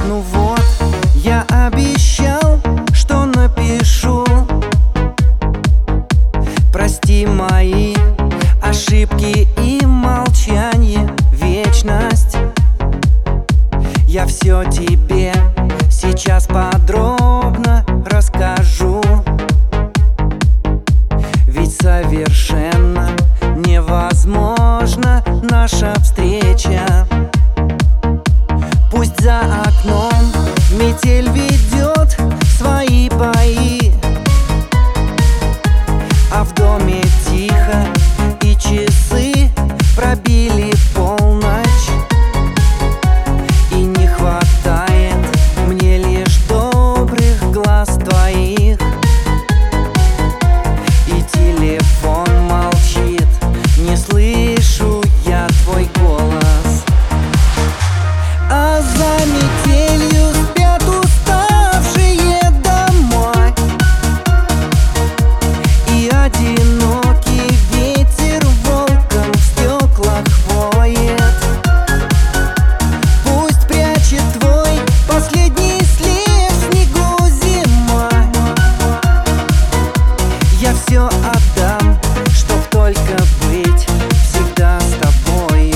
Ну вот, я обещал, что напишу. Прости мои ошибки и молчание, вечность. Я все тебе сейчас подробно расскажу. Ведь совершенно невозможна наша встреча. Пусть за окном метель ведет свои бои, а в доме тихо, и часы пробили полночь. И не хватает мне лишь добрых глаз твоих. И телефон молчит, не слышу я твой голос. А за метелью спят уставшие домой, и одинокий ветер волком в стеклах воет. Пусть прячет твой последний след в снегу зима. Я все отдам, чтоб только быть всегда с тобою.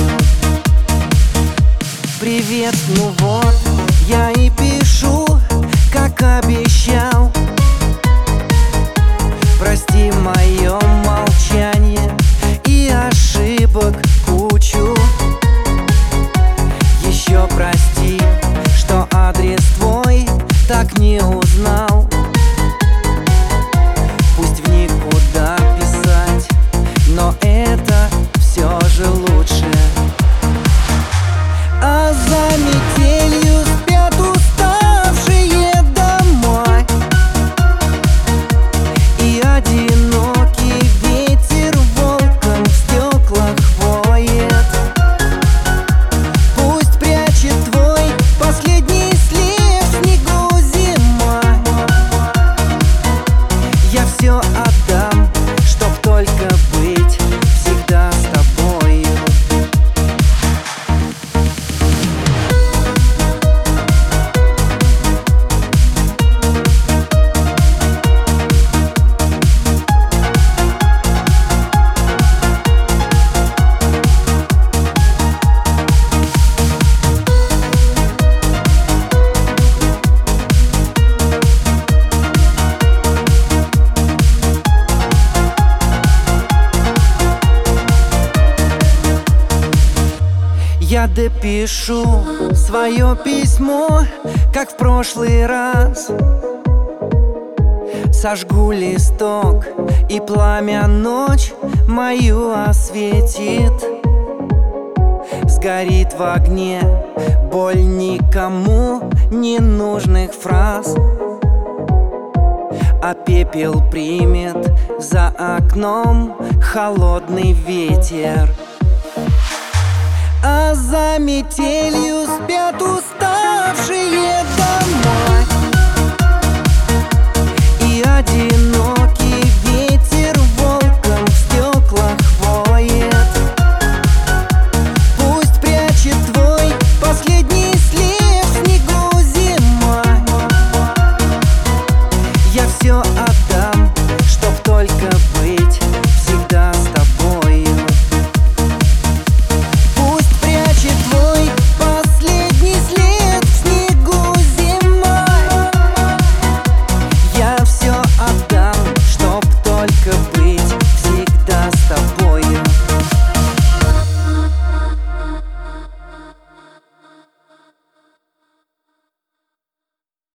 Привет, ну вот, я и пишу, как обещал. Прости мое молчание и ошибок кучу. Еще прости, что адрес твой так не узнал. Пусть в никуда писать, но это все же лучше. А за метелью спят уставшие домой, и одинокий ветер волком в стеклах воет. Пусть прячет твой последний след в снегу зима. Я все отдам, чтоб только быть всегда с тобою. Я допишу свое письмо, как в прошлый раз. Сожгу листок, и пламя ночь мою осветит. Сгорит в огне боль никому ненужных фраз, а пепел примет за окном холодный ветер. А за метелью спят уставшие